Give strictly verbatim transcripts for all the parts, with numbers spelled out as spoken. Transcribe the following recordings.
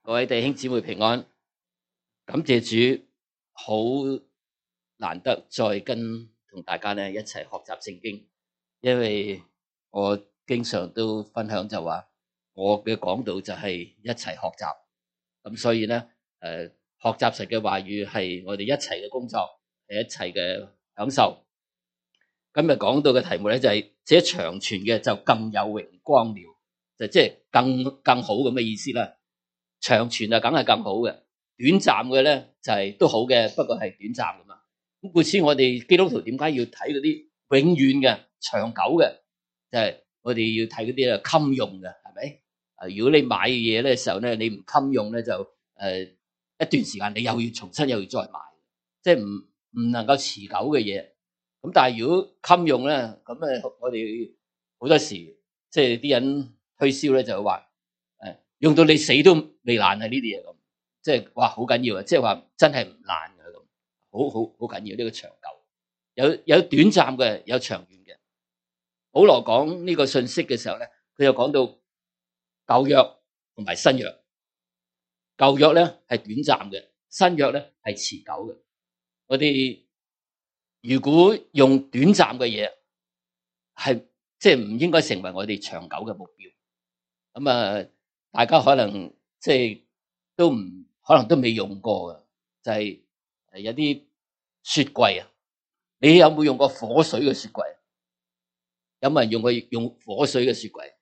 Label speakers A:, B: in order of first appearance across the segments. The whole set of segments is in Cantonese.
A: 各位弟兄姊妹平安，感謝主，好難得再跟同大家咧一齊學習聖經，因為我經常都分享就話，我嘅講道就係一齊學習，咁所以咧誒，學習神嘅話語係我哋一齊嘅工作，係一齊嘅享受。今日講到嘅題目咧就係這長存嘅就更有榮光了，就即係更更好咁嘅意思啦。長存啊，梗係更好嘅。短暫嘅咧就係、是、都好嘅，不過係短暫噶嘛。咁故此我哋基督徒點解要睇嗰啲永遠嘅、長久嘅？就係、是、我哋要睇嗰啲啊襟用嘅，係咪？啊，如果你買嘢咧時候咧，你唔襟用咧就誒、呃、一段時間你又要重新又要再買，即係唔唔能夠持久嘅嘢。咁但係如果襟用咧，咁誒我哋好多時即係啲人推銷咧就係話。用到你死都未爛啊！呢啲嘢咁，即係哇好緊要啊！即係話真係唔爛嘅咁，好好好緊要呢個長久，有有短暫嘅，有長遠嘅。保羅講呢個信息嘅時候咧，佢又講到舊約同埋新約。舊約咧係短暫嘅，新約咧係持久嘅。我哋如果用短暫嘅嘢，係即係唔應該成為我哋長久嘅目標。咁啊〜大家可能即係都唔可能都未用過嘅，就係誒有啲雪櫃啊。你有冇用過火水嘅雪櫃？有冇人用過用火水嘅雪櫃？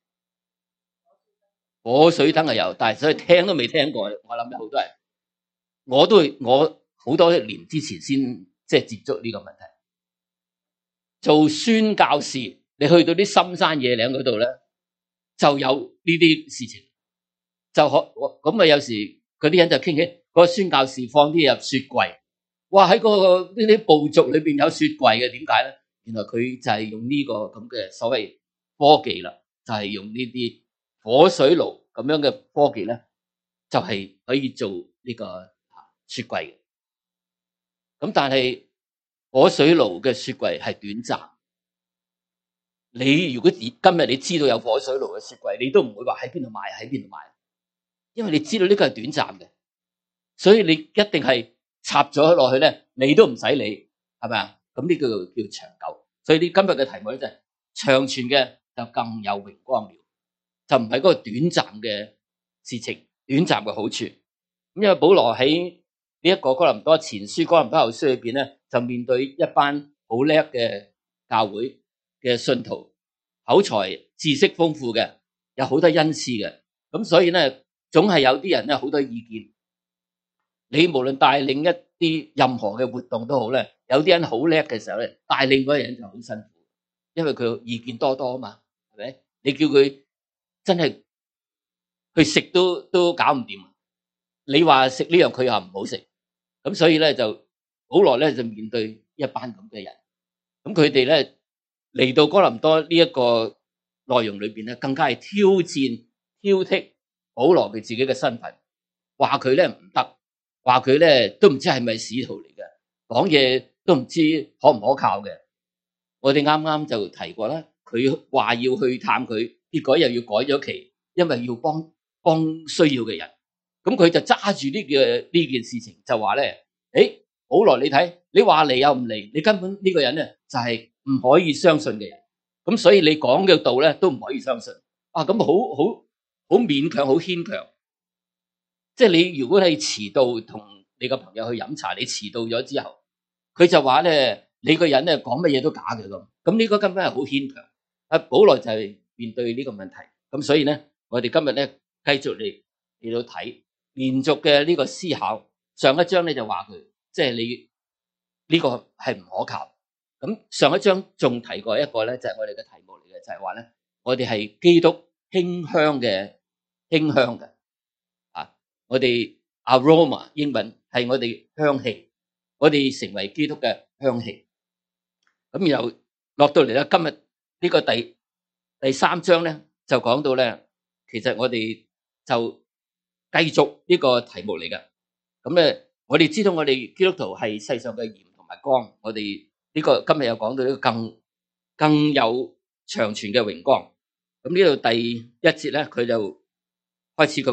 A: 火水燈係有，但係所以聽都未聽過。我諗有好多人，我都我好多年之前先即係接觸呢個問題。做宣教士，你去到啲深山野嶺嗰度咧，就有呢啲事情。就可咁啊！有時嗰啲人就傾起嗰個宣教士放啲入雪櫃，哇！喺嗰個呢啲部族裏邊有雪櫃嘅，點解咧？原來佢就係用呢個咁嘅所謂科技啦，就係用呢啲火水爐咁樣嘅科技咧，就係可以做呢個雪櫃嘅。咁但係火水爐嘅雪櫃係短暫。你如果今日你知道有火水爐嘅雪櫃，你都唔會話喺邊度買，喺邊度買。因為你知道呢個係短暫嘅，所以你一定係插咗落去咧，你都唔使理，係咪啊？咁呢個叫長久。所以你今日嘅題目咧就係長存嘅就更有榮光了，就唔係嗰個短暫嘅事情，短暫嘅好處。咁因為保羅喺呢一個哥林多前書、哥林多後書裏邊咧，就面對一班好叻嘅教會嘅信徒，口才、知識豐富嘅，有好多恩賜嘅，咁所以咧。總係有啲人咧好多意見，你無論帶領一啲任何嘅活動都好咧，有啲人好叻嘅時候咧，帶領嗰個人就好辛苦，因為佢意見多多啊嘛，係咪？你叫佢真係去食都都搞唔掂，你話食呢樣佢又唔好食，咁所以咧就保羅咧就面對一班咁嘅人，咁佢哋咧嚟到哥林多呢一個內容裏邊咧，更加係挑戰、挑剔。保羅佢自己嘅身份，話佢咧唔得，話佢咧都唔知係咪使徒嚟嘅，講嘢都唔知可唔可靠嘅。我哋啱啱就提過啦，佢話要去探佢，結果又要改咗期，因為要幫幫需要嘅人。咁佢就揸住呢個呢件事情，就話咧，誒，保羅你睇，你話嚟又唔嚟，你根本呢個人咧就係唔可以相信嘅人。咁所以你講嘅道咧都唔可以相信。啊，咁好好。好勉強，好牽強。即係你如果你遲到同你個朋友去飲茶，你遲到咗之後，佢就話咧，你個人咧講乜嘢都假嘅咁。咁呢個根本係好牽強。啊，保羅就係面對呢個問題。咁所以咧，我哋今日咧繼續嚟嚟到睇連續嘅呢個思考。上一章咧就話佢，即係你呢個係唔可靠。咁上一章仲提過一個咧，就係我哋嘅題目嚟嘅，就係話咧，我哋係基督馨香嘅馨香嘅啊！我哋 aroma 英文係我哋香氣，我哋成為基督嘅香氣。咁然後落到嚟咧，今日呢個第第三章咧就講到咧，其實我哋就繼續呢個題目嚟嘅。咁咧，我哋知道我哋基督徒係世上嘅鹽同埋光，我哋呢個今日又講到呢個更更有長存嘅榮光。咁呢度第一節咧，佢就開始佢話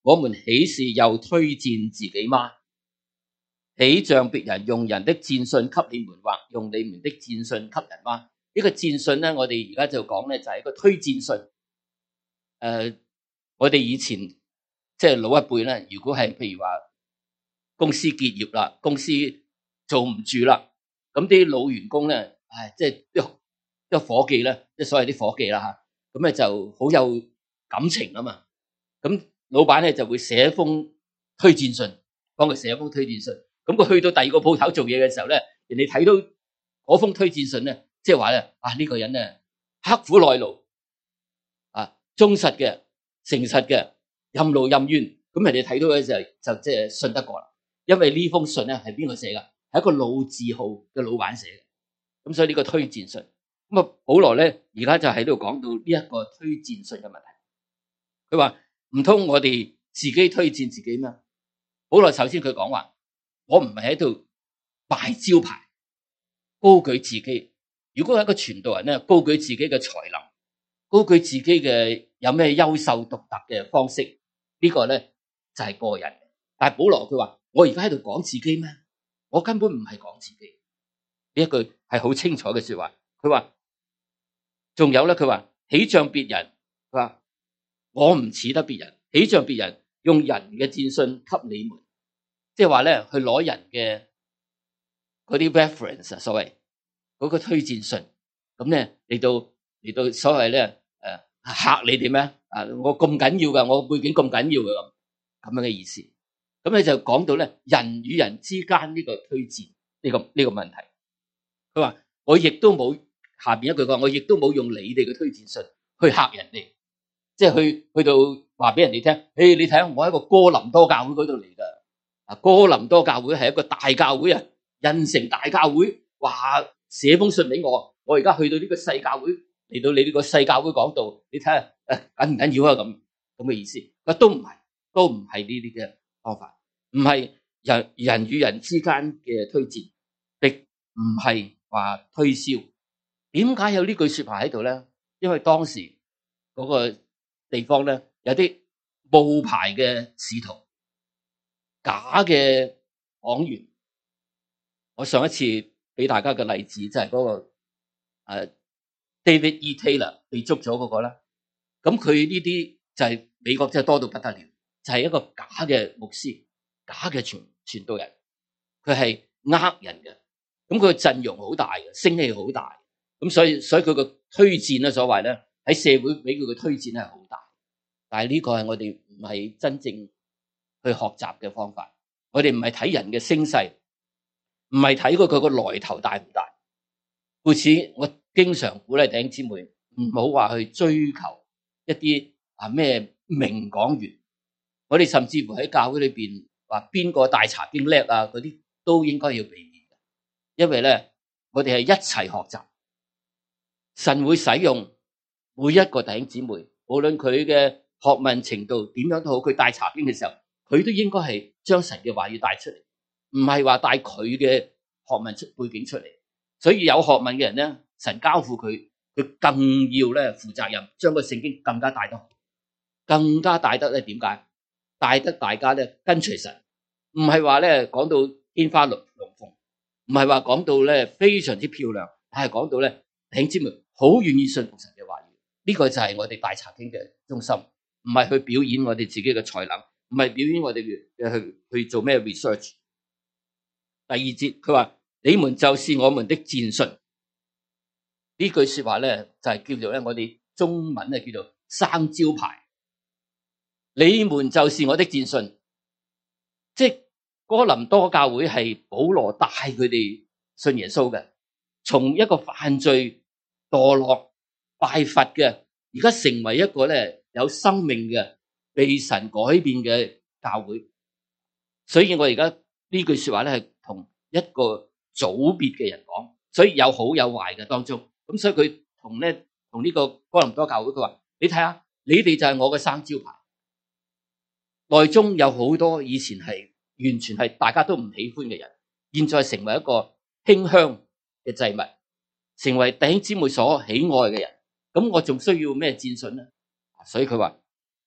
A: 我們豈是又推薦自己嗎？豈像別人用人的薦信給你們，或用你們的薦信給人嗎？呢個薦信咧，我哋而家就講咧，就係一個推薦信。誒，我哋以前即係老一輩咧，如果係譬如話公司結業啦，公司做唔住啦，咁啲老員工咧，唉，即係啲啲伙計咧，即係所謂啲伙計啦嚇，咁咧就好有感情啊嘛。咁老闆咧就會寫一封推薦信，幫佢寫一封推薦信。咁佢去到第二個鋪頭做嘢嘅時候咧，人哋睇到嗰封推薦信咧，即係話咧，啊呢個人咧刻苦耐勞，啊忠實嘅、誠實嘅、任勞任怨。咁人哋睇到嘅時候就即係信得過啦。因為呢封信咧係邊個寫噶？係一個老字號嘅老闆寫嘅。咁所以呢個推薦信，咁啊保羅咧而家就喺度講到呢一個推薦信嘅問題。佢話唔通我哋自己推薦自己咩？保羅首先佢講話，我唔係喺度擺招牌，高舉自己。如果係一個傳道人咧，高舉自己嘅才能，高舉自己嘅有咩優秀獨特嘅方式，這個、呢個咧就係、是、個人。但係保羅佢話，我而家喺度講自己咩？我根本唔係講自己。呢一句係好清楚嘅說話。佢話仲有咧，佢話豈像別人，佢話我唔似得別人，豈像別人用人嘅薦信給你們，即係話咧去攞人嘅嗰啲 reference 啊，所謂嗰個推薦信，咁咧嚟到嚟到所謂咧誒嚇你哋咩？啊，我咁緊要噶，我背景咁緊要嘅咁咁樣嘅意思。咁你就講到咧人與人之間呢個推薦呢個呢個問題。佢話我亦都冇，下邊一句話，我亦都冇用你哋嘅推薦信去嚇人哋，即係去去到話俾人哋聽，誒你睇下我喺個哥林多教會嗰度嚟噶，啊哥林多教會係一個大教會啊，印城大教會，話寫封信俾我，我而家去到呢個細教會，嚟到你呢個細教會講道，你睇下誒緊唔緊要啊？咁咁嘅意思，佢都唔係，都唔係呢啲嘅方法，唔係人人與人之間嘅推薦，亦唔係話推銷。點解有呢句說話喺度咧？因為當時嗰個地方咧有啲冒牌嘅使徒，假嘅講員。我上一次俾大家嘅例子就係嗰個誒 David E. Taylor 被捉咗嗰個啦。咁佢呢啲就係美國真係多到不得了，就係一個假嘅牧師、假嘅傳傳道人，佢係呃人嘅。咁佢嘅陣容好大嘅，聲氣好大。咁所以所以佢個推薦咧，所謂咧喺社會俾佢嘅推薦係好大。但係呢個係我哋唔係真正去學習嘅方法。我哋唔係睇人嘅聲勢，唔係睇過佢個來頭大唔大。故此我經常鼓勵弟兄姊妹唔好話去追求一啲啊咩名講員。我哋甚至乎喺教會裏邊話邊個大查經叻啊，嗰啲都應該要避免嘅。因為咧我哋係一齊學習，神會使用每一個弟兄姊妹，無論佢嘅學問程度點樣都好，佢帶查經嘅時候，佢都應該係將神嘅話語帶出嚟，唔係話帶佢嘅學問出背景出嚟。所以有學問嘅人咧，神交付佢，佢更要咧負責任，將個聖經更加帶得好，更加帶得咧點解？帶得大家咧跟隨神，唔係話咧講到天花龍龍鳳，唔係話講到咧非常之漂亮，但係講到咧弟兄姊妹好願意信服神嘅話語。呢個就係我哋大查經嘅中心，唔係去表演我哋自己嘅才能，唔係表演我哋去去做咩 research。第二節佢話你們就是我們的薦信，呢句說話咧就係叫做咧我哋中文咧叫做生招牌。你們就是我的薦信，即係哥林多教會係保羅帶佢哋信耶穌嘅，從一個犯罪墮落拜佛嘅，而家成為一個咧有生命嘅被神改變嘅教會。所以我而家呢句說話咧係同一個組別嘅人講，所以有好有壞嘅當中。咁所以佢同咧同呢個哥林多教會佢話，你睇下，你哋就係我嘅生招牌。內中有好多以前係完全係大家都唔喜歡嘅人，現在成為一個馨香嘅祭物，成為弟兄姊妹所喜愛嘅人。咁我仲需要咩薦信呢？所以佢話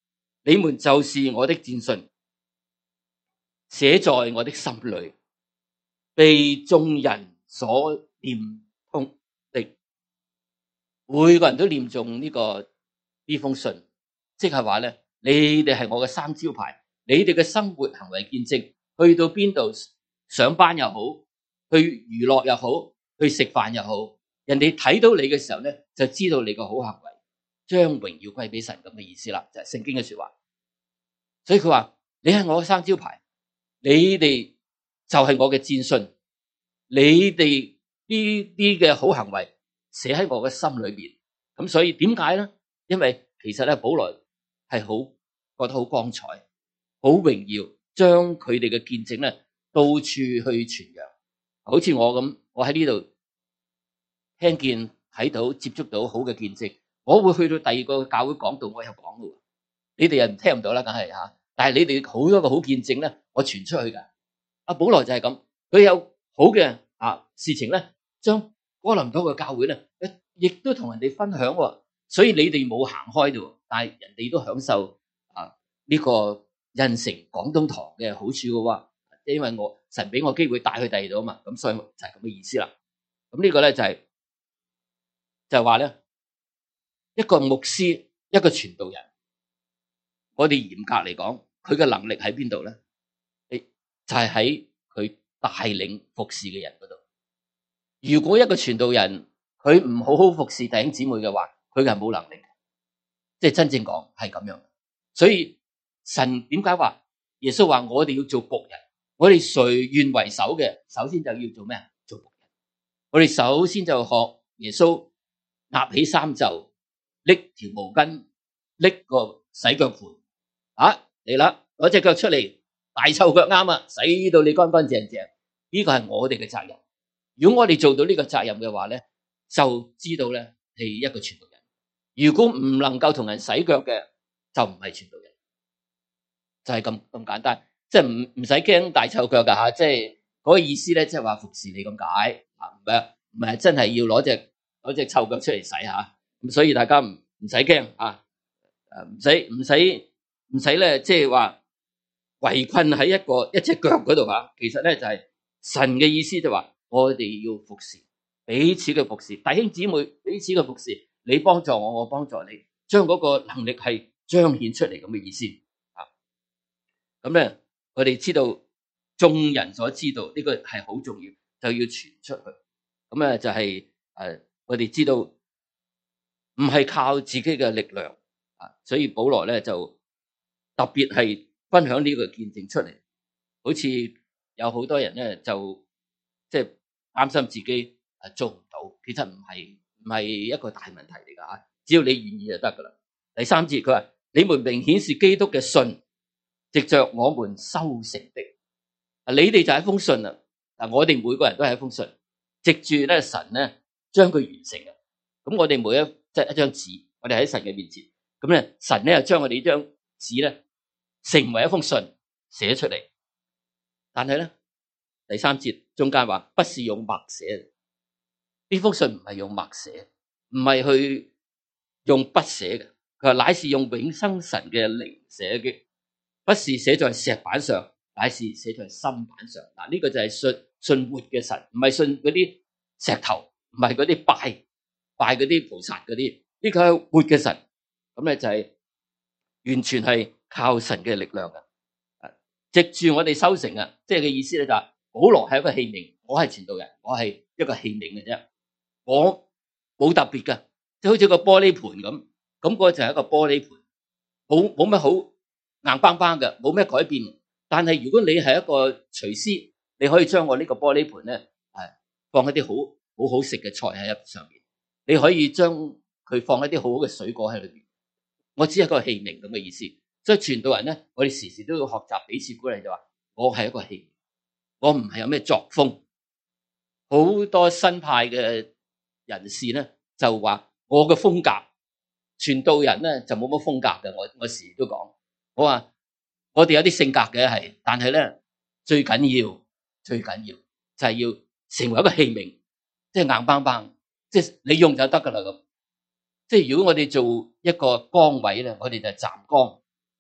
A: 你們就是我的薦信，寫在我的心裏，被眾人所念通的。每個人都念中呢個呢封信，即係話咧，你哋係我嘅三招牌，你哋嘅生活行為見證，去到邊度上班又好，去娛樂又好，去食飯又好，人哋睇到你嘅時候咧，就知道你個好行為，將榮耀歸俾神咁嘅意思啦，就係聖經嘅說話。所以佢話你係我嘅三招牌，你哋就係我嘅薦信，你哋呢啲嘅好行為寫喺我嘅心裏邊。咁所以點解咧？因為其實咧，保羅係好覺得好光彩，好榮耀，將佢哋嘅見證咧到處去傳揚。好似我咁，我喺呢度聽見睇到接觸到好嘅見證，我會去到第二個教會講道，我有講嘅。你哋又聽唔到啦，梗係吓。但係你哋好多個好見證咧，我傳出去噶。阿保羅就係咁，佢有好嘅啊事情咧，將哥林多嘅教會咧，亦都同人哋分享。所以你哋冇行開啫，但係人哋都享受啊呢個印城廣東堂嘅好處嘅。因為我神俾我機會帶去第二度啊嘛，咁所以就係咁嘅意思啦。咁呢個咧就係就係話咧，一個牧師，一個傳道人。我哋嚴格嚟講，佢嘅能力喺邊度咧？就係喺佢帶領服侍嘅人嗰度。如果一個傳道人佢唔好好服侍弟兄姊妹嘅話，佢係冇能力嘅。即係真正講係咁樣。所以神點解話耶穌話我哋要做僕人？我哋誰願為首嘅，首先就要做咩啊？做僕人。我哋首先就學耶穌拿起衫袖，拎條毛巾，拎個洗腳盆。啊嚟啦，攞隻腳出嚟，大臭腳啱啊，洗到你乾乾淨淨。呢個係我哋嘅責任。如果我哋做到呢個責任嘅話咧，就知道咧係一個傳道人。如果唔能夠同人洗腳嘅，就唔係傳道人。就係咁咁簡單，即係唔唔使驚大臭腳噶吓，即係嗰個意思咧，即係話服侍你咁解啊，唔係唔係真係要攞隻攞隻臭腳出嚟洗吓。咁所以大家唔唔使驚啊，誒唔使唔使。唔使咧，即係話圍困喺一個一隻腳嗰度吓。其實咧就係神嘅意思，就話我哋要服侍，彼此嘅服侍，弟兄姊妹彼此嘅服侍，你幫助我，我幫助你，將嗰個能力係彰顯出嚟咁嘅意思啊。咁咧，我哋知道眾人所知道呢個係好重要，就要傳出去。咁咧就係誒，我哋知道唔係靠自己嘅力量啊，所以保羅咧就。特別係分享呢個見證出嚟，好似有好多人咧就即係擔心自己誒做唔到，其實唔係唔係一個大問題嚟噶吓，只要你願意就得噶啦。第三節佢話：你們明顯是基督嘅信，藉着我們修成的。啊，你哋就係一封信啦。嗱，我哋每個人都係一封信，藉住咧神咧將佢完成嘅。咁我哋每一即係一張紙，我哋喺神嘅面前，咁咧神咧又將我哋呢張紙咧。成為一封信寫出嚟，但係咧第三節中間話不是用墨寫，呢封信唔係用墨寫，唔係去用筆寫嘅，佢話乃是用永生神嘅靈寫嘅，不是寫在石板上，乃是寫在心板上。嗱，呢個就係信信活嘅神，唔係信嗰啲石頭，唔係嗰啲拜拜嗰啲菩薩嗰啲，呢個係活嘅神。咁咧就係完全係。靠神嘅力量啊！藉住我哋修成啊，即係嘅意思咧就係保羅係一個器皿，我係傳道人，我係一個器皿嘅啫，我冇特別噶，即係好似個玻璃盤咁，咁嗰個就係一個玻璃盤，冇冇咩好硬邦邦嘅，冇咩改變。但係如果你係一個廚師，你可以將我呢個玻璃盤咧，係放一啲好好好食嘅菜喺上面，你可以將佢放一啲好好嘅水果喺裏邊。我只係一個器皿咁嘅意思。所以傳道人咧，我哋時時都要學習彼此鼓勵，就話我係一個器，我唔係有咩作風。好多新派嘅人士咧就話我嘅風格，傳道人咧就冇乜風格嘅。我我時時都講，我話我哋有啲性格嘅係，但係咧最緊要最緊要就係要成為一個器皿，即係硬邦邦，即係你用就得噶啦咁。即係如果我哋做一個崗位咧，我哋就站崗。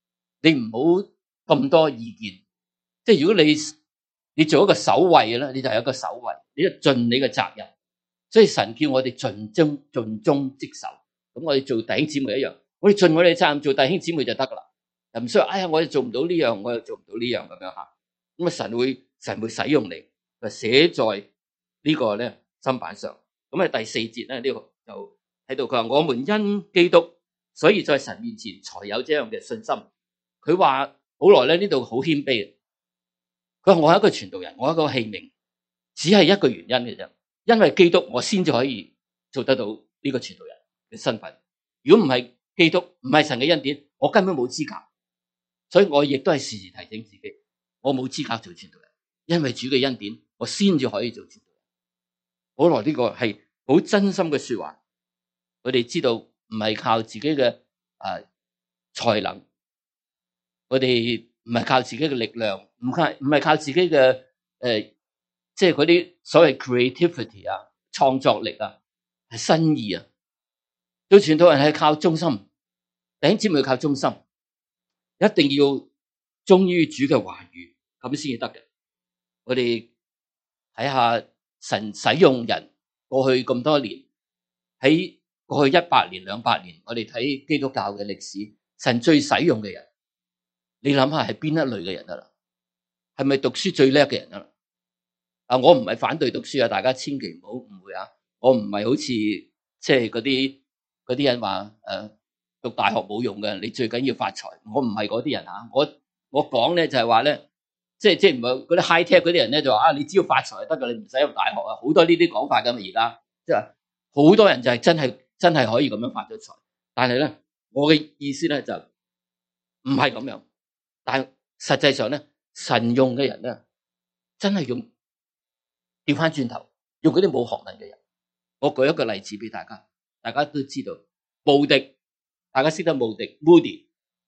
A: 你唔好咁多意見。即係如果你你做一個守衛咧，你就係一個守衛，你就盡你嘅責任。所以神叫我哋盡忠盡忠職守。咁我哋做弟兄姊妹一樣，我哋盡我哋嘅責任做弟兄姊妹就得噶啦，又唔需要哎呀我哋做唔到呢樣，我又做唔到呢樣咁樣吓。咁啊神會神會使用你，就寫在呢個咧心板上。咁啊第四節咧呢個就喺度佢話我們因基督，所以在神面前才有這樣嘅信心。佢話好耐咧呢度好謙卑，佢話我係一個傳道人，我係一個器皿，只係一個原因嘅啫，因為基督我先至可以做得到呢個傳道人嘅身份。如果唔係基督，唔係神嘅恩典，我根本冇資格。所以我亦都係時時提醒自己，我冇資格做傳道人，因為主嘅恩典，我先至可以做傳道人。保羅呢個係好真心嘅說話，我哋知道唔係靠自己嘅誒、呃、才能，我哋唔係靠自己嘅力量，唔係唔係靠自己嘅誒、呃，即係嗰啲所謂 creativity 啊、創作力啊、係新意啊。做傳道人係靠忠心，弟兄姊妹靠忠心，一定要忠於主嘅話語，咁先至得嘅。我哋睇下神使用人過去咁多年，喺過去一百年、兩百年，我哋睇基督教嘅歷史，神最使用嘅人，你諗下係邊一類嘅人啊？係咪讀書最叻嘅人啊？啊，我唔係反對讀書啊，大家千祈唔好誤會啊！我唔係好似即係嗰啲嗰啲人話誒，讀大學冇用嘅，你最緊要發財。我唔係嗰啲人啊，我我講咧就係話咧，即係即係唔係嗰啲 high tech 嗰啲人咧就話啊，你只要發財就得噶，你唔使入大學啊，好多呢啲講法噶嘛。而家即係好多人就係真係真係可以咁樣發咗財，但係咧我嘅意思咧就唔係咁樣。但係實際上咧，神用嘅人咧真係用調翻轉頭，用嗰啲冇學問嘅人。我舉一個例子俾大家，大家都知道慕迪，大家識得慕迪 Moody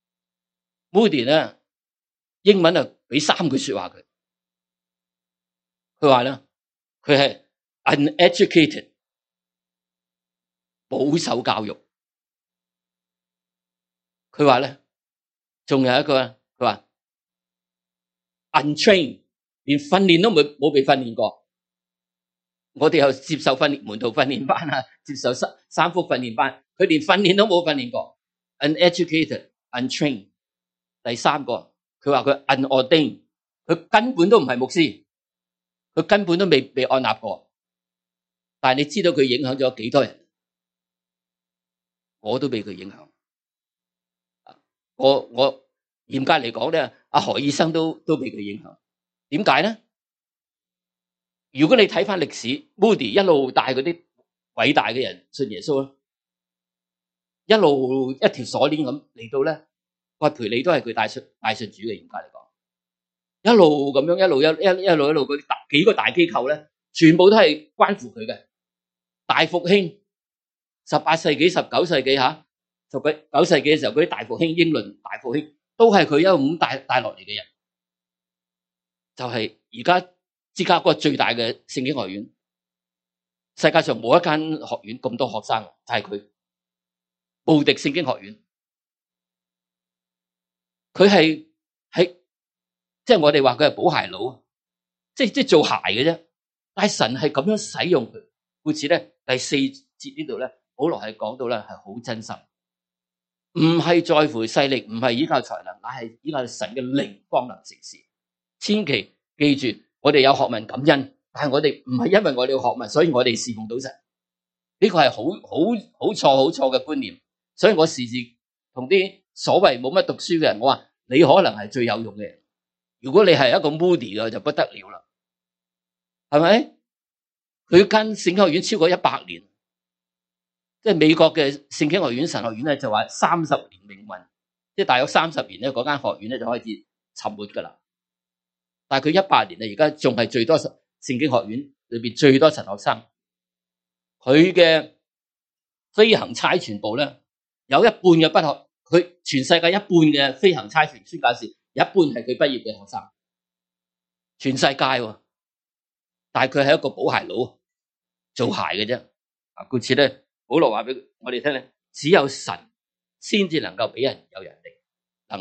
A: Moody 咧，英文啊俾三句說話佢，佢話咧佢係 uneducated 保守教育，佢話咧仲有一個佢話 untrained 連訓練都冇冇被訓練過。我哋有接受訓練門徒訓練班啊，接受三三福訓練班，佢連訓練都冇訓練過。uneducated untrained。第三個佢話佢 unordained， 佢根本都唔係牧師，佢根本都未被按立過。但係你知道佢影響咗幾多人？我都被佢影響。我我嚴格嚟講咧，阿何醫生都都被佢影響。點解咧？如果你睇翻歷史 ，Moody 一路帶嗰啲偉大嘅人信耶穌，一路一條鎖鏈咁嚟到咧，葛培理都係佢帶信帶信主嘅。嚴格嚟講，一路咁樣一路一一一路一路嗰啲幾個大機構咧，全部都係關乎佢嘅大復興。十八世紀、十九世紀吓，十九世紀嘅時候嗰啲大復興，英倫大復興都係佢一路咁帶帶落嚟嘅人，就係而家芝加哥最大嘅聖經學院，世界上冇一間學院咁多學生，就係佢慕迪聖經學院。佢係喺即係我哋話佢係補鞋佬，即係即係做鞋嘅啫。但係神係咁樣使用佢，故此咧第四節呢度咧，保羅係講到咧係好真心，唔係在乎勢力，唔係依靠才能，乃係依靠神嘅靈方能成事。千祈記住。我哋有學問感恩，但係我哋唔係因為我哋有學問，所以我哋侍奉到神。呢個係好好好錯好錯嘅觀念。所以我時時同啲所謂冇乜讀書嘅人，我話你可能係最有用嘅人。如果你係一個 Moody 嘅就不得了啦，係咪？佢間聖經學院超過一百年，即係美國嘅聖經學院神學院咧就話三十年命運，即係大約三十年咧嗰間學院咧就開始沉沒噶啦。但係佢一百年啊，而家仲係最多聖經學院裏邊最多神學生。佢嘅飛行差傳部咧，有一半嘅不學，佢全世界一半嘅飛行差傳宣教士，有一半係佢畢業嘅學生。全世界喎，但係佢係一個補鞋佬，做鞋嘅啫。啊，故此咧，保羅話俾我哋聽咧，只有神先至能夠俾人有人力能力，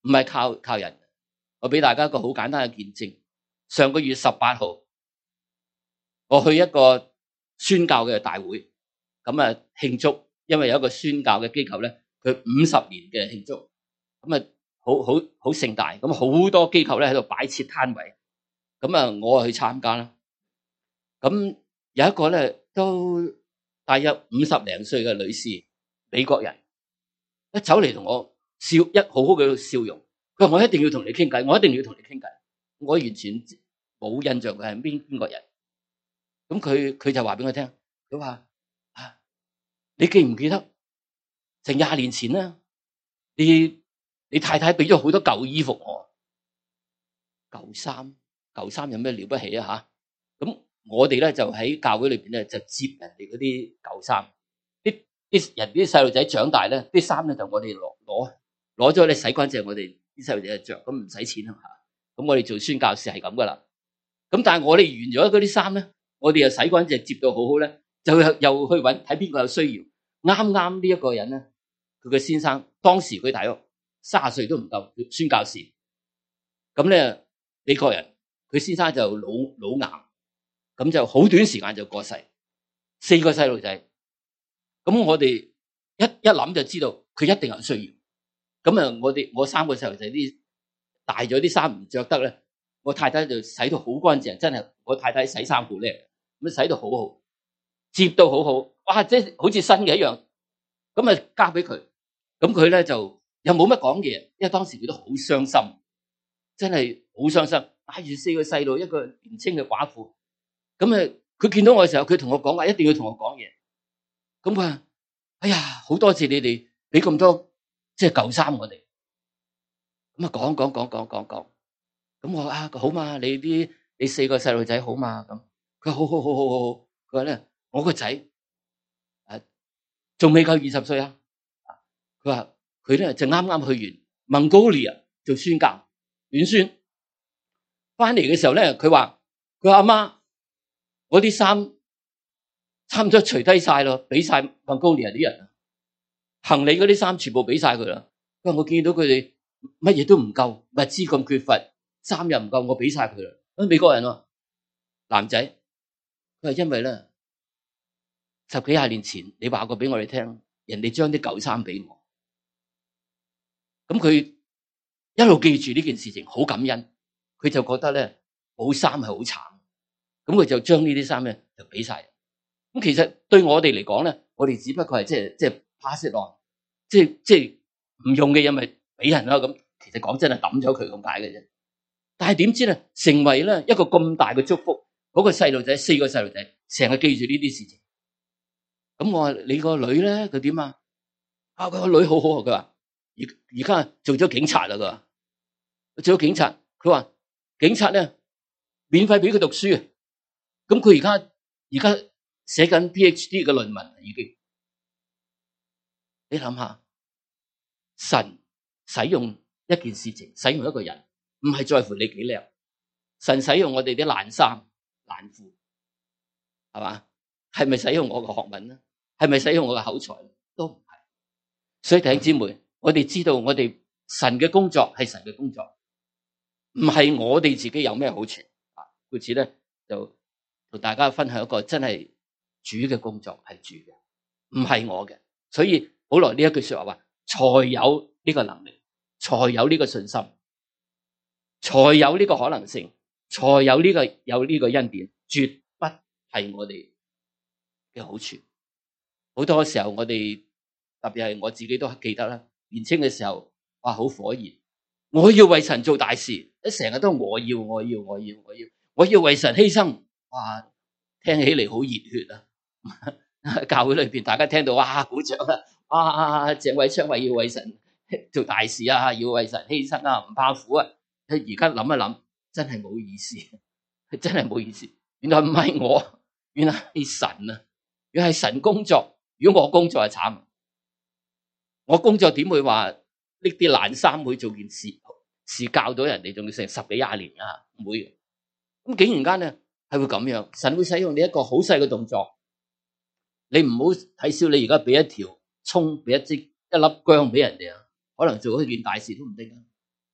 A: 唔係靠靠人。我俾大家一個好簡單嘅見證。上個月十八號，我去一個宣教嘅大會，咁啊慶祝，因為有一個宣教嘅機構咧，佢五十年嘅慶祝，咁啊好好好盛大，咁好多機構咧喺度擺設攤位，咁啊我去參加啦。咁有一個咧都大約五十零歲嘅女士，美國人，一走嚟同我笑，一好好嘅笑容。佢話我一定要同你傾偈，我一定要同你傾偈。我完全冇印象佢係邊邊個人。咁佢佢就話俾我聽，佢話啊，你記唔記得成廿年前咧，你你太太俾咗好多舊衣服我，舊衫舊衫有咩了不起啊吓？咁我哋咧就喺教會裏邊咧就接人哋嗰啲舊衫，啲啲人啲細路仔長大咧，啲衫咧就我哋攞攞攞咗你洗乾淨，我哋啲細路仔着，咁唔使錢啊吓。咁我哋做宣教士係咁噶啦。咁但係我哋完咗嗰啲衫咧，我哋又洗乾淨，接到好好咧，就又又去揾睇邊個有需要。啱啱呢一個人咧，佢嘅先生當時佢大約卅歲都唔夠，宣教士。咁咧美國人，佢先生就老老癌，咁就好短時間就過世，四個細路仔。咁我哋一一諗就知道佢一定有需要。咁啊，我哋我三個細路仔啲大咗啲衫唔着得咧，我太太就洗到好乾淨，真係我太太洗衫好叻，咁洗到好好，接到好好，哇！即係好似新嘅一樣。咁啊交俾佢，咁佢咧就又冇乜講嘢，因為當時佢都好傷心，真係好傷心，帶住四個細路，一個年青嘅寡婦。咁啊，佢見到我嘅時候，佢同我講話，一定要同我講嘢。咁佢話：哎呀，好多謝你哋俾咁多即係舊衫我哋。咁啊講講講講講講，咁我話啊好嘛，你啲你四個細路仔好嘛？咁佢話好好好好好好。佢話咧，我個仔誒仲未夠二十歲啊。佢話佢咧就啱啱去完 Mongolia 做宣教短宣，翻嚟嘅時候咧，佢話佢話阿媽，我啲衫差唔多除低晒咯，俾晒 Mongolia 啲人，行李嗰啲衫全部俾晒佢啦。佢話我見到佢哋乜嘢都唔夠，物資咁缺乏，衫又唔夠，我俾晒佢啦。咁美國人喎，男仔，佢話因為咧十幾廿年前你話過俾我哋聽，人哋將啲舊衫俾我，咁佢一路記住呢件事情，好感恩，佢就覺得咧冇衫係好慘，咁佢就將呢啲衫咧就俾晒。咁其實對我哋嚟講咧，我哋只不過係即係即係 pass it on，即係即係唔用嘅嘢咪俾人啦。咁其實講真係抌咗佢咁解嘅啫。但係點知咧，成為咧一個咁大嘅祝福，嗰個細路仔四個細路仔成日記住呢啲事情。咁我話你個女咧佢點啊？啊佢個女好好啊，佢話而而家做咗警察啦，佢話做咗警察，佢話警察咧免費俾佢讀書啊。咁佢而家而家寫緊 PhD 嘅論文已經。你諗下，神使用一件事情，使用一個人，唔係在乎你幾叻。神使用我哋啲爛衫爛褲，係嘛？係咪使用我嘅學問咧？係咪使用我嘅口才？都唔係。所以弟兄姊妹，我哋知道我哋神嘅工作係神嘅工作，唔係我哋自己有咩好處啊。故此咧，就同大家分享一個真係主嘅工作係主嘅，唔係我嘅。所以保羅呢一句說話話，才有呢個能力，才有呢個信心，才有呢個可能性，才有呢個有呢個恩典，絕不係我哋嘅好處。好多時候我哋特別係我自己都記得啦，年青嘅時候哇好火熱，我要為神做大事，一成日都我要我要我要我要我要為神犧牲，哇聽起嚟好熱血啊！教會裏邊大家聽到哇鼓掌啊，哇鄭偉昌話要為神做大事啊，要為神犧牲啊，唔怕苦啊。而家諗一諗，真係冇意思，真係冇意思。原來唔係我，原來係神啊，原來係神工作。如果我工作係慘，我工作點會話拎啲爛衫去做件事，事教到人哋仲要成十幾廿年啊？唔會嘅。咁竟然間咧係會咁樣，神會使用你一個好細嘅動作，你唔好睇小你而家俾一條蔥，俾一支一粒薑俾人哋啊，可能做咗一件大事都唔定啊。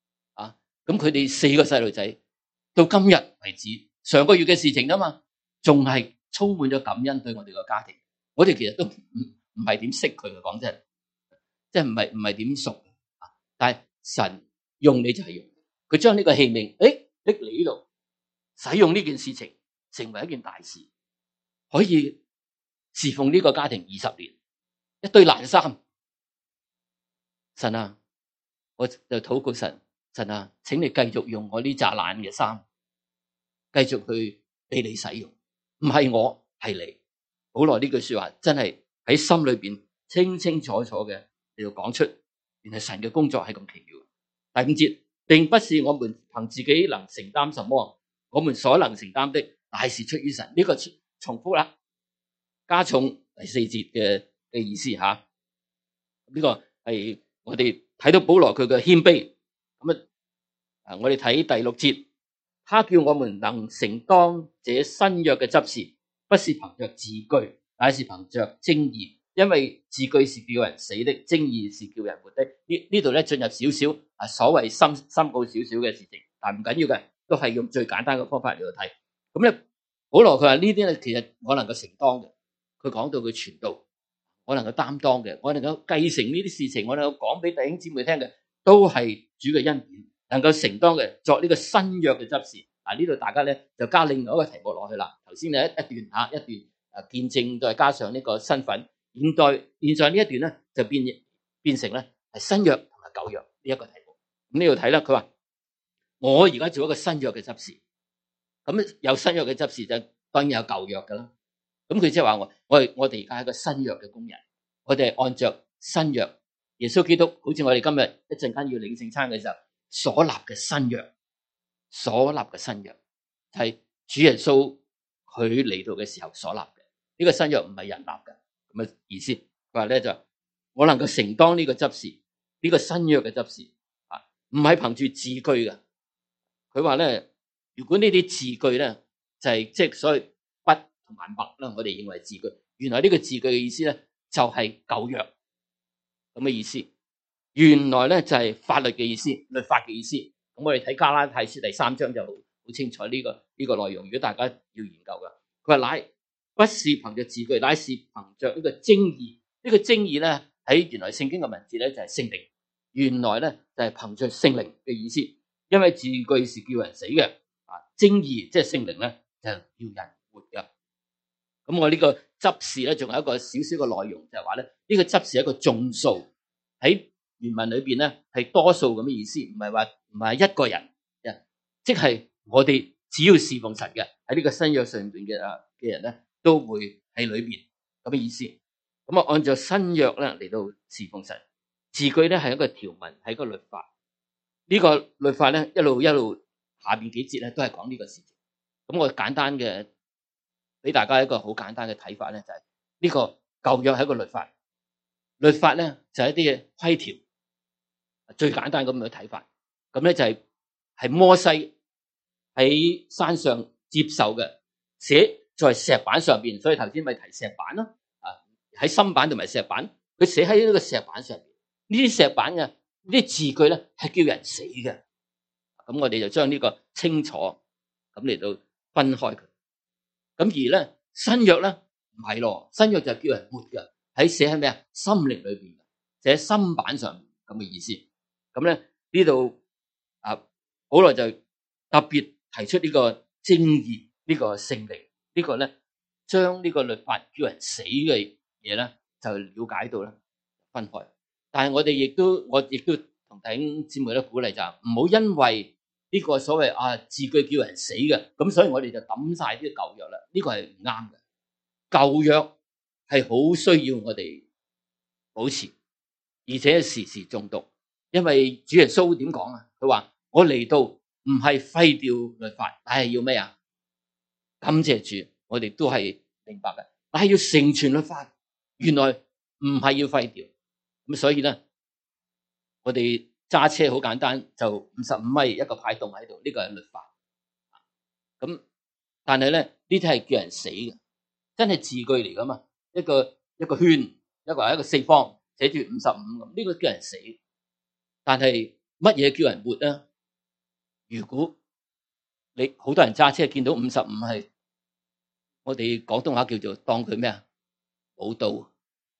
A: 咁佢哋四個細路仔到今日為止，上個月嘅事情啊嘛，仲係充滿咗感恩對我哋個家庭。我哋其實都唔唔係點識佢嘅，講真，即係唔係唔係點熟。但係神用你就係用佢，將呢個器皿，誒拎嚟呢度，使用呢件事情成為一件大事，可以侍奉呢個家庭二十年，一堆爛衫。神啊，我就禱告神，神啊，請你繼續用我呢紮爛嘅衫，繼續去俾你使用，唔係我係你。保羅呢句說話真係喺心裏邊清清楚楚嘅嚟到講出，原來神嘅工作係咁奇妙。第五節，並不是我們憑自己能承擔什麼，我們所能承擔的乃是出於神。呢、這個重複啦，加重第四節嘅嘅意思吓。呢、這個係我哋睇到保羅佢嘅謙卑。咁啊，我哋睇第六節，他叫我們能承當這新約嘅執事，不是憑着字句，乃是憑着正義。因為字句是叫人死的，正義是叫人活的。呢呢度咧進入少少啊，所謂深深奧少少嘅事情，但唔緊要嘅，都係用最簡單嘅方法嚟到睇。咁咧，保羅佢話呢啲咧，其實我能夠承當嘅。佢講到佢傳道，我能夠擔當嘅，我能夠繼承呢啲事情，我能夠講俾弟兄姊妹聽嘅，都係主嘅恩典，能夠承當嘅，作呢個新約嘅執事。啊，呢度大家咧就加另外一個題目落去啦。頭先咧一一段吓，一段啊見證，再加上呢個身份。現在現在呢一段咧就變變成咧係新約同埋舊約呢一個題目。咁呢度睇啦，佢話我而家做一個新約嘅執事，咁有新約嘅執事就當然有舊約噶啦。咁佢即係話我我我哋而家係一個新約嘅工人，我哋係按着新約耶穌基督，好似我哋今日一陣間要領聖餐嘅時候所立嘅新約，所立嘅新約係主耶穌佢嚟到嘅時候所立嘅。呢個新約唔係人立嘅。咁嘅意思，佢話咧就我能夠承當呢個執事，呢、這個新約嘅執事啊，唔係憑住字句嘅。佢話咧，如果呢啲字句咧就係即係所謂筆同埋墨啦，我哋認為字句，原來呢個字句嘅意思咧就係舊約咁嘅意思。原來咧就係法律嘅意思，律法嘅意思。咁我哋睇加拉太書第三章就好好清楚呢、這個呢、這個內容。如果大家要研究嘅，佢話乃。不是憑着字句，乃是憑着呢個精義。呢、這個精義咧喺原來聖經嘅文字咧就係聖靈。原來咧就係憑着聖靈嘅意思，因為字句是叫人死嘅，啊，精義即係聖靈咧就係叫人活嘅。咁我呢個執事咧仲有一個少少嘅內容，就係話咧呢個執事係一個眾數，喺原文裏邊咧係多數咁嘅意思，唔係話唔係一個人，即係我哋只要侍奉神嘅喺呢個新約上邊嘅啊嘅人咧。都會喺裏邊咁嘅意思。咁啊，按照新約咧嚟到侍奉神，字句咧係一個條文，係一個律法。呢、這個律法咧一路一路下邊幾節咧都係講呢個事情。咁我簡單嘅俾大家一個好簡單嘅睇法咧，就係、是、呢個舊約係一個律法，律法咧就係、是、一啲嘅規條，最簡單咁樣睇法。咁咧就係、是、係摩西喺山上接受嘅寫。在石板上邊，所以頭先咪提石板咯，啊喺心板同埋石板，佢寫喺呢個石板上邊。呢啲石板嘅呢啲字句咧係叫人死嘅，咁我哋就將呢個清楚咁嚟到分開佢。咁而咧新約咧唔係咯，新約就叫人活嘅，喺寫喺咩啊？心靈裏邊，寫喺心板上咁嘅意思。咁咧呢度啊，保羅就特別提出呢個正義，呢個聖靈。呢個咧，將呢個律法叫人死嘅嘢咧，就了解到咧分開。但係我哋亦都，我亦都同弟兄姊妹咧鼓勵就係唔好因為呢個所謂啊字句叫人死嘅，咁所以我哋就抌晒啲舊約啦。呢個係唔啱嘅。舊約係好需要我哋保持，而且時時誦讀，因為主耶穌點講啊？佢話我嚟到唔係廢掉律法，但係要咩啊？感謝主，我哋都係明白嘅，但係要成全律法，原來唔係要廢掉。咁所以咧，我哋揸車好簡單，就五十五米一個牌洞喺度，呢個係律法。咁但係咧，呢啲係叫人死嘅，真係字句嚟噶嘛？一個一個圈，一個係一個四方，寫住五十五咁，呢個叫人死。但係乜嘢叫人活啊？ 如果你好多人揸車見到五十五係，我哋廣東話叫做當佢咩啊？冇到。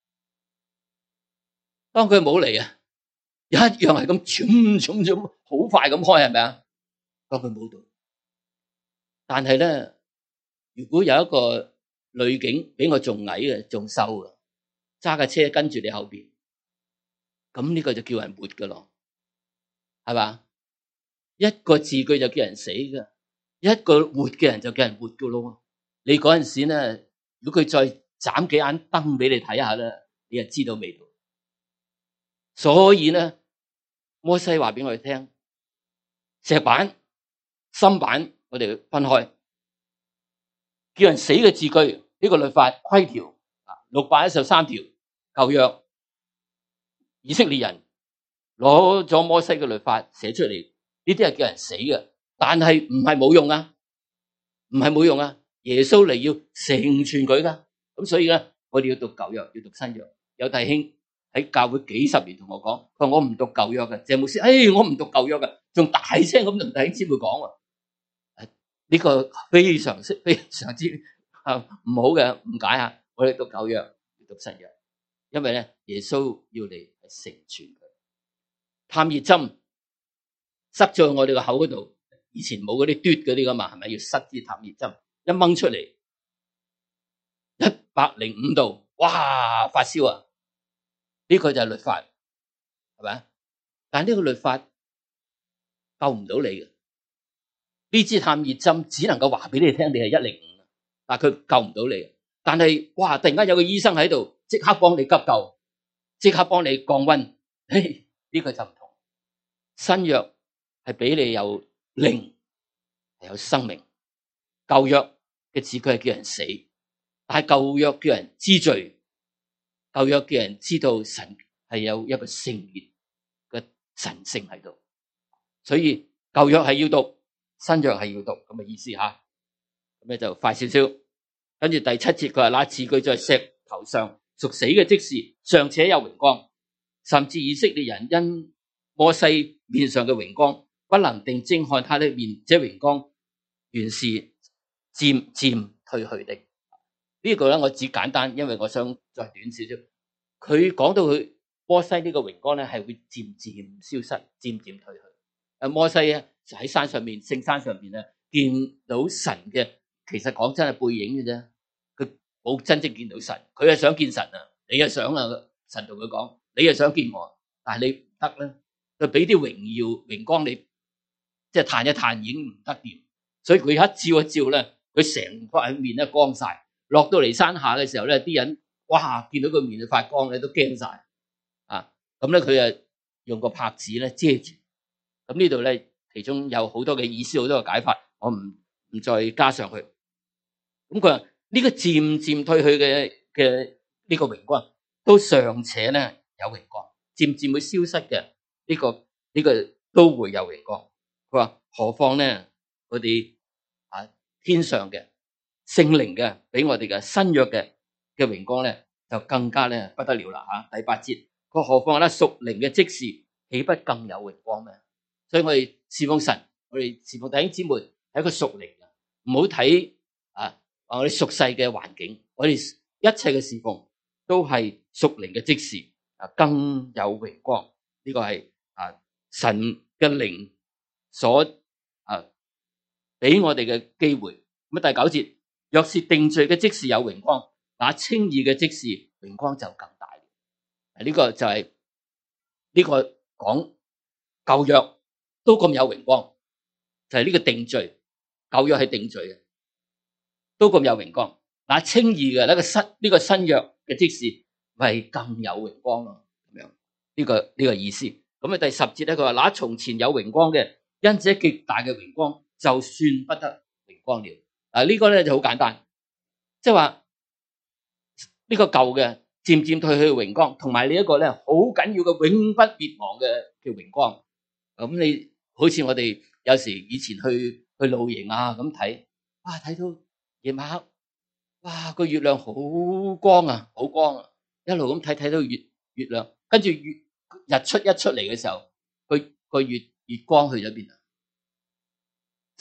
A: 當佢冇嚟啊，一樣係咁衝衝衝，好快咁開，係咪啊？當佢冇到。但係咧，如果有一個女警比我仲矮嘅，仲瘦嘅，揸架車跟住你後邊，咁呢個就叫人活噶咯，係嘛？一個字句就叫人死噶，一個活嘅人就叫人活噶咯。你嗰陣時咧，如果佢再斬幾眼燈俾你睇下咧，你就知道味道。所以咧，摩西話俾我哋聽，石板、心板，我哋分開，叫人死嘅字句，呢、這個律法規條啊，六百一十三條舊約，以色列人攞咗摩西嘅律法寫出嚟，呢啲係叫人死嘅，但係唔係冇用啊，唔係冇用啊，耶穌嚟要成全佢噶，咁所以咧，我哋要讀舊約，要讀新約。有弟兄喺教會幾十年同我講，佢話我唔讀舊約嘅，謝牧師，誒，我唔讀舊約嘅，仲大聲咁同弟兄姊妹講啊，呢個非常之非常之啊唔好嘅誤解下，我哋讀舊約，要讀新約，因為咧耶穌要嚟成全佢。探熱針塞咗我哋個口嗰度，以前冇嗰啲嘟嗰啲噶嘛，係咪要塞啲探熱針？一掹出嚟，一百零五度，哇，發燒啊！呢個就係律法，係咪？但係呢個律法救唔到你嘅，呢支探熱針只能夠話俾你聽，你係一零五，但係佢救唔到你。但係哇，突然間有個醫生喺度，即刻幫你急救，即刻幫你降溫，嘿，呢個就唔同。新約係俾你有靈，係有生命。舊約嘅字句係叫人死，但係舊約叫人知罪。舊約叫人知道神係有一個聖潔嘅神性喺度，所以舊約係要讀，新約係要讀，咁嘅意思吓。咁咧就快少少，跟住第七節佢話那字句在石頭上屬死嘅職事，尚且有榮光，甚至以色列人因摩西面上嘅榮光，不能定睛看他的面，這榮光原是漸漸退去的。呢個咧我只簡單，因為我想再短少少。佢講到佢摩西呢個榮光咧係會漸漸消失，漸漸退去。誒，摩西咧就喺山上面，聖山上邊咧見到神嘅，其實講真係背影嘅啫。佢冇真正見到神，佢係想見神啊，你又想啊，神同佢講，你又想見我，但係你唔得咧，佢俾啲榮耀榮光你，即係嘆一嘆已經唔得掂。所以佢一照一照咧，佢成塊面咧光晒。落到嚟山下嘅時候咧，啲人哇見到個面發光咧，都驚晒啊！咁咧佢啊用個帕子咧遮住。咁呢度咧其中有好多嘅意思，好多嘅解法，我唔唔再加上去。咁佢話呢個漸漸退去嘅嘅呢個榮光，都尚且咧有榮光，漸漸會消失嘅呢個呢個都會有榮光。佢話何況咧我哋啊天上嘅。聖靈嘅俾我哋嘅新約嘅嘅榮光咧，就更加咧不得了啦吓！第八節，佢何況咧屬靈嘅職事，豈不更有榮光咩？所以我哋侍奉神，我哋侍奉弟兄姊妹係一個屬靈嘅，唔好睇啊我哋屬世嘅環境，我哋一切嘅侍奉都係屬靈嘅職事啊，更有榮光。呢、這個係啊神嘅靈所啊俾我哋嘅機會。咁第九節。若是定罪嘅職事有榮光，那稱義嘅職事榮光就更大。呢、這個就係、是、呢、這個講舊約都咁有榮光，就係、是、呢個定罪，舊約係定罪嘅，都咁有榮光。那稱義嘅呢個新呢、這個新約嘅職事，咪更有榮光咯。咁樣呢、這個呢、這個意思。咁啊第十節咧，佢話那從前有榮光嘅，因這極大嘅榮光，就算不得榮光了。啊！呢個咧就好簡單，即係話呢個舊嘅漸漸退去嘅榮光，同埋呢一個咧好緊要嘅永不滅亡嘅嘅榮光。咁你好似我哋有時以前去去露營啊咁睇，哇睇到夜晚黑，哇個月亮好光啊，好光啊，一路咁睇睇到月月亮，跟住月日出一出嚟嘅時候，個個月月光去咗邊啊？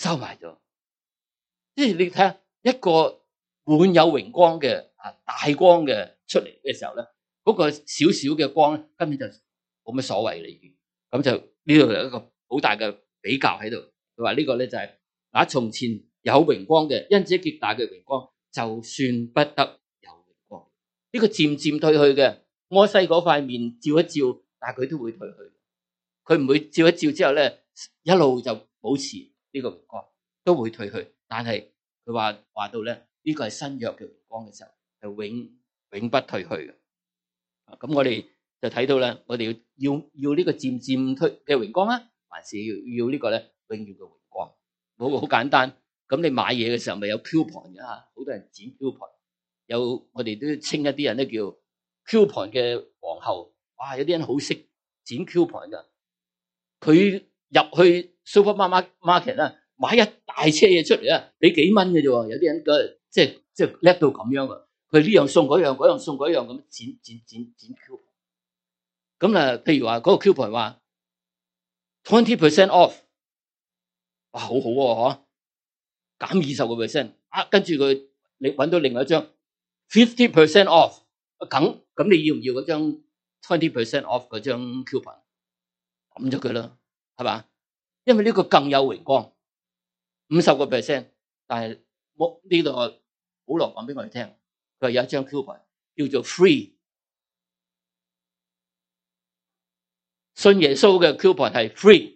A: 收埋咗。即係你睇下一個滿有榮光嘅啊大光嘅出嚟嘅時候咧，嗰、那個少少嘅光咧，根本就冇乜所謂啦已經。咁就呢度有一個好大嘅比較喺度。佢話呢個咧就係、是、嗱，從前有榮光嘅，因此極大嘅榮光，就算不得有榮光。呢、這個漸漸退去嘅，摩西嗰塊面照一照，但係佢都會退去。佢唔會照一照之後咧，一路就保持呢個榮光，都會退去。但係佢話話到咧，呢、這個係新約嘅榮光嘅時候，係永永不退去嘅。咁我哋就睇到咧，我哋要要要呢個漸漸退嘅榮光啊，還是要要呢個咧永遠嘅榮光？好好簡單。咁你買嘢嘅時候咪有 coupon 嘅嚇，好多人剪 coupon，有我哋都稱一啲人咧叫 coupon 嘅皇后。哇，有啲人好識剪 coupon 㗎。佢入去 supermarket 啦，買一大車嘢出嚟啊，俾幾蚊嘅啫喎。有啲人個即係即係叻到咁樣㗎。佢呢樣送嗰樣，嗰樣送嗰樣咁剪剪剪剪 coupon。咁啊，譬如話嗰個 coupon 話 twenty percent off， 哇，好好喎，嗬，減二十個 percent 啊，跟住佢你揾到另外一張 fifty percent off， 咁咁你要唔要嗰張 twenty percent off 嗰張 coupon？ 抌咗佢啦，係嘛？因為呢個更有榮光，五十個 percent， 但係冇呢度保羅講俾我哋聽，佢有一張 coupon 叫做 free， 信耶穌嘅 coupon 係 free，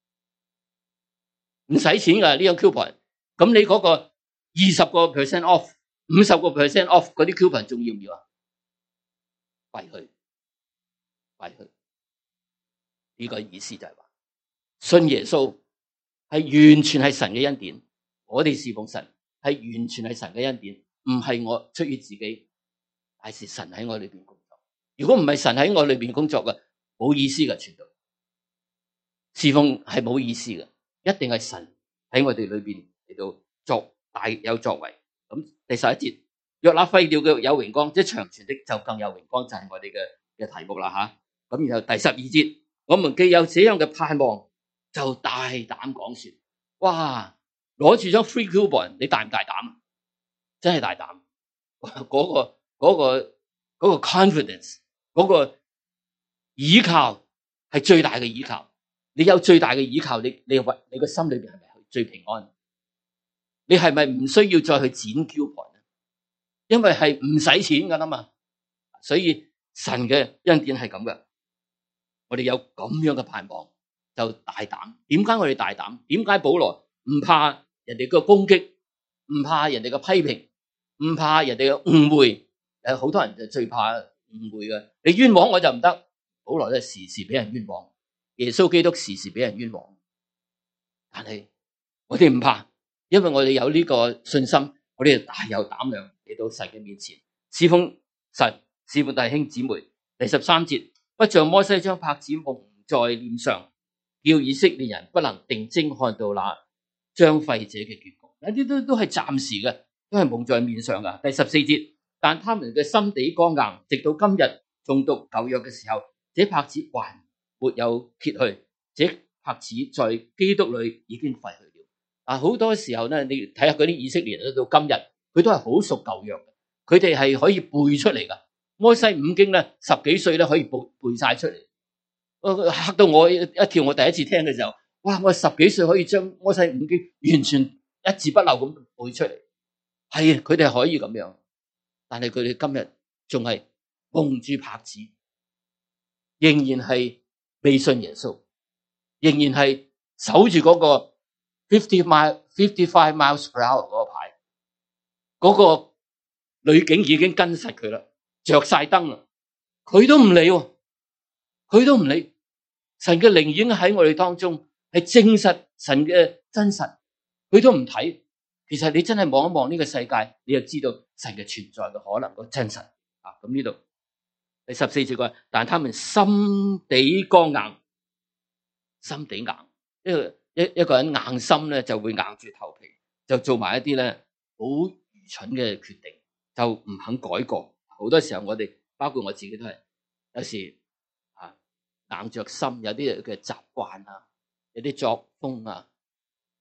A: 唔使錢㗎呢張 coupon。咁你嗰個二十個 percent off、五十個 percent off 嗰啲 coupon 仲要唔要啊？廢去，廢去。呢個意思就係話，信耶穌係完全係神嘅恩典，我哋侍奉神係完全係神嘅恩典，唔係我出於自己，係是神喺我裏邊工作。如果唔係神喺我裏邊工作嘅，冇意思嘅，傳道侍奉係冇意思嘅，一定係神喺我哋裏邊嚟到作大有作為。咁第十一節，若那廢掉嘅有榮光，即係長存的就更有榮光，就係我哋嘅嘅題目啦吓。咁然後第十二節。我們既有這樣嘅盼望，就大膽講說，哇！攞住張 free coupon，你大唔大膽？真係大膽。嗰個嗰個嗰個 confidence，嗰個倚靠係最大嘅倚靠。你有最大嘅倚靠，你你你個心裏邊係咪最平安？你係咪唔需要再去剪 coupon？因為係唔使錢噶啦嘛。所以神嘅恩典係咁嘅。我哋有咁樣嘅盼望，就大膽。點解我哋大膽？點解保羅唔怕人哋嘅攻擊，唔怕人哋嘅批評，唔怕人哋嘅誤會？誒，好多人就最怕誤會嘅。你冤枉我就唔得，保羅都係時時俾人冤枉，耶穌基督時時俾人冤枉。但係我哋唔怕，因為我哋有呢個信心，我哋就大有膽量嚟到神嘅面前，侍奉神，侍奉弟兄姊妹。第十三節。不像摩西將帕子蒙在臉上，叫以色列人不能定睛看到那將廢者嘅結局。呢啲都都係暫時嘅，都係蒙在面上噶。第十四節，但他們嘅心地剛硬，直到今日誦讀舊約嘅時候，這帕子還沒有揭去，這帕子在基督裏已經廢去了。啊，好多時候咧，你睇下嗰啲以色列人到今日，佢都係好熟舊約嘅，佢哋係可以背出嚟噶。摩西五經咧，十幾歲咧可以背背晒出嚟，嚇到我一跳！我第一次聽嘅時候，哇！我十幾歲可以將摩西五經完全一字不漏咁背出嚟，係佢哋可以咁樣，但係佢哋今日仲係蒙住帕子，仍然係未信耶穌，仍然係守住嗰個 fifty mile fifty five miles per hour 嗰個牌，嗰個女警已經跟實佢啦。着晒燈啦，佢都唔理喎，佢都唔理。神嘅靈已經喺我哋當中，係證實神嘅真實，佢都唔睇。其實你真係望一望呢個世界，你就知道神嘅存在嘅可能個真實啊。咁呢度第十四節講，但他們心地剛硬，心地硬，一個一一個人硬心咧，就會硬住頭皮，就做埋一啲咧好愚蠢嘅決定，就唔肯改過。好多時候我哋包括我自己都係有時啊硬着心，有啲嘅習慣啊，有啲作風啊，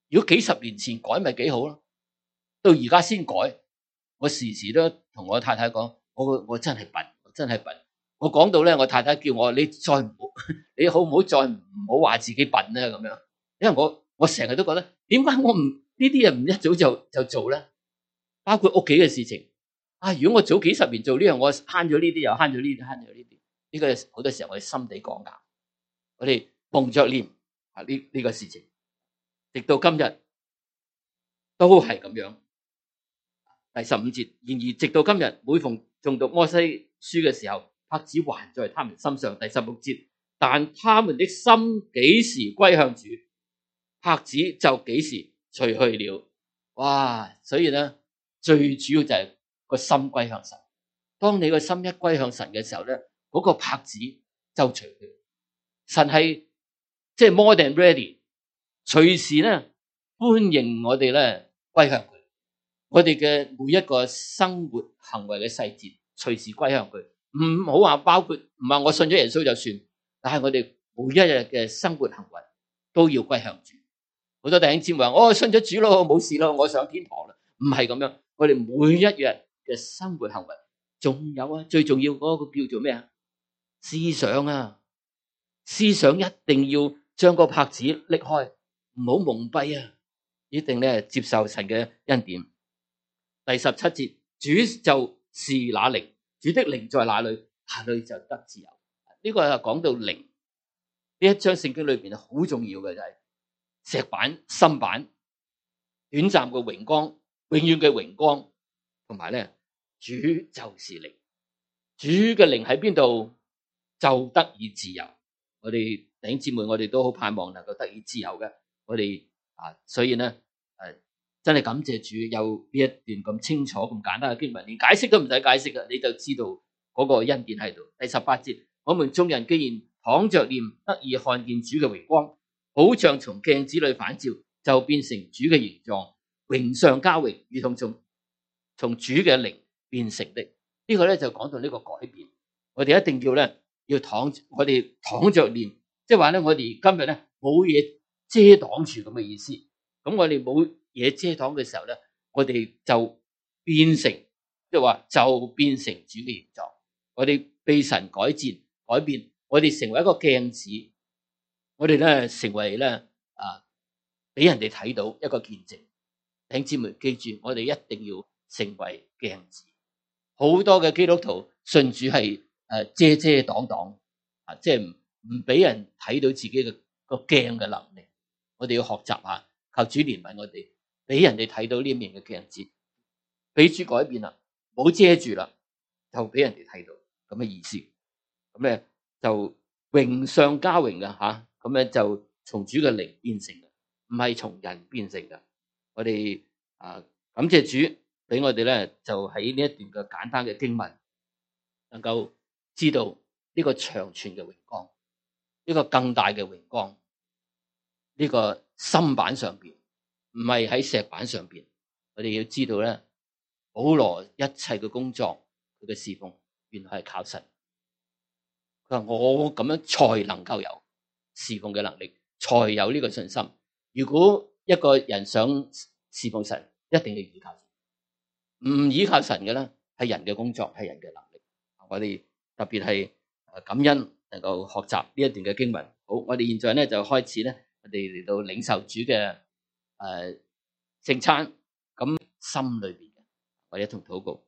A: 如果幾十年前改咪幾好咯，到而家先改，我時時都同我太太講，我我真係笨，我真係笨。我講到咧，我太太叫我你再唔好，你好唔好再唔好話自己笨咧咁樣，因為我我成日都覺得，點解我唔呢啲嘢唔一早就就做咧？包括屋企嘅事情啊，如果我早幾十年做呢樣，我慳咗呢啲，又慳咗呢啲，慳咗呢啲，呢個好多時候我哋心地剛硬，我哋蒙着臉啊呢呢個事情，直到今日都係咁樣。第十五節，然而直到今日，每逢誦讀摩西書嘅時候，帕子還在他們心上。第十六節，但他們的心幾時歸向主，帕子就幾時除去了。哇！所以咧，最主要就係個心歸向神。當你個心一歸向神嘅時候咧，嗰、那個帕子就除去。神係即係 more than ready，隨時咧歡迎我哋咧歸向佢。我哋嘅每一個生活行為嘅細節，隨時歸向佢，唔好話包括唔係我信咗耶穌就算，但係我哋每一日嘅生活行為都要歸向主。好多弟兄姊妹話：我、哦、信咗主咯，冇事咯，我上天堂啦。唔係咁樣，我哋每一日嘅生活行為，仲有啊，最重要嗰個叫做咩啊？思想啊，思想一定要將個帕子拎開，唔好蒙蔽啊，一定咧接受神嘅恩典。第十七節，主就是那靈，主的靈在哪裏，哪裏就得自由。呢、這個係講到靈，呢一章聖經裏邊好重要嘅就係石板、心板、短暫嘅榮光、永遠嘅榮光，同埋咧主就是靈，主嘅靈喺邊度就得以自由。我哋弟兄姊妹，我哋都好盼望能夠得以自由嘅。我哋啊，所以咧誒。真係感謝主有呢一段咁清楚咁簡單嘅經文，連解釋都唔使解釋嘅，你就知道嗰個恩典喺度。第十八節，我們眾人既然敞着臉得以看見主嘅榮光，好像從鏡子裏反照，就變成主嘅形狀，榮上加榮，如同從從主嘅靈變成的。呢、這個咧就講到呢個改變。我哋一定要咧要躺，我哋敞着臉，即係話咧我哋今日咧冇嘢遮擋住咁嘅意思。咁我哋冇嘢遮擋嘅時候咧，我哋就變成，即係話就變成主嘅形狀。我哋被神改戰改變，我哋成為一個鏡子，我哋咧成為咧啊，俾人哋睇到一個見證。弟兄姊妹記住，我哋一定要成為鏡子。好多嘅基督徒信主係誒遮遮擋擋啊，即係唔唔俾人睇到自己嘅個鏡嘅能力。我哋要學習下，求主憐憫我哋。俾人哋睇到呢一面嘅鏡子，俾主改變啦，冇遮住啦，就俾人哋睇到咁嘅意思。咁咧就榮上加榮嘅吓，咁咧就從主嘅靈變成嘅，唔係從人變成嘅。我哋啊感謝主，俾我哋咧就喺呢一段嘅簡單嘅經文，能夠知道呢個長存嘅榮光，呢個更大嘅榮光，呢個心板上邊。唔係喺石板上邊，我哋要知道咧，保羅一切嘅工作，佢嘅侍奉，原來係靠神。佢話我咁樣才能夠有侍奉嘅能力，才有呢個信心。如果一個人想侍奉神，一定要依靠神。唔依靠神嘅咧，係人嘅工作，係人嘅能力。我哋特別係感恩能夠學習呢一段嘅經文。好，我哋現在咧就開始咧，我哋嚟到領受主嘅。誒，聖餐咁心裏邊嘅，我哋一同禱告。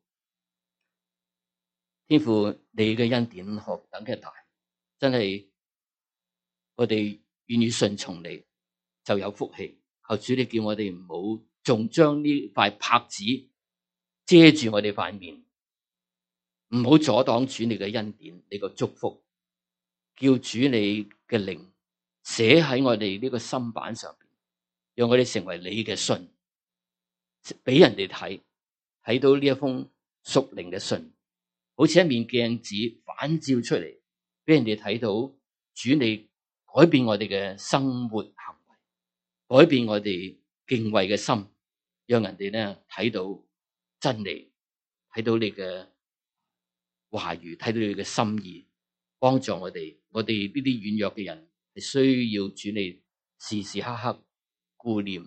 A: 天父，你嘅恩典何等嘅大，真係我哋願意順從你，就有福氣。求主你叫我哋唔好仲將呢塊帕子遮住我哋塊面，唔好阻擋主你嘅恩典，你個祝福，叫主你嘅靈寫喺我哋呢個心板上邊。讓我哋成為你嘅信，俾人哋睇，睇到呢一封屬靈嘅信，好似一面鏡子反照出嚟，俾人哋睇到主你改變我哋嘅生活行為，改變我哋敬畏嘅心，讓人哋咧睇到真理，睇到你嘅話語，睇到你嘅心意，幫助我哋。我哋呢啲軟弱嘅人係需要主你時時刻刻顧念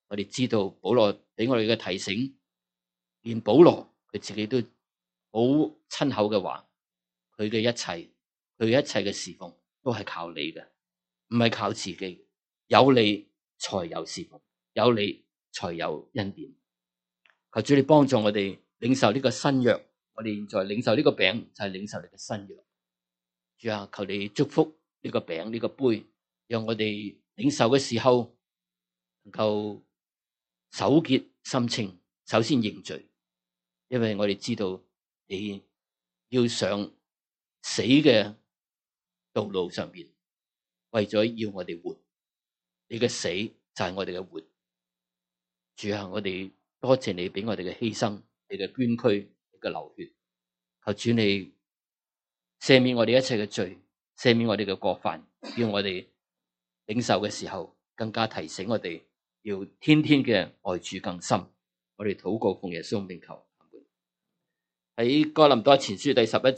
A: 我哋知道保羅俾我哋嘅提醒，連保羅佢自己都好親口嘅話，佢嘅一切，佢一切嘅侍奉都係靠你嘅，唔係靠自己。有你才有侍奉，有你才有恩典。求主你幫助我哋領受呢個新約，我哋現在領受呢個餅就係領受你嘅新約。主啊，求你祝福呢個餅呢個杯，讓我哋領受嘅時候能夠手潔心清，首先認罪，因為我哋知道你要上死嘅道路上邊，為咗要我哋活，你嘅死就係我哋嘅活。主啊，我哋多謝你俾我哋嘅犧牲，你嘅捐軀，你嘅流血。求主你赦免我哋一切嘅罪，赦免我哋嘅過犯，叫我哋領受嘅時候更加提醒我哋要天天嘅愛主更深。我哋禱告奉耶穌名求。喺哥林多前書第十一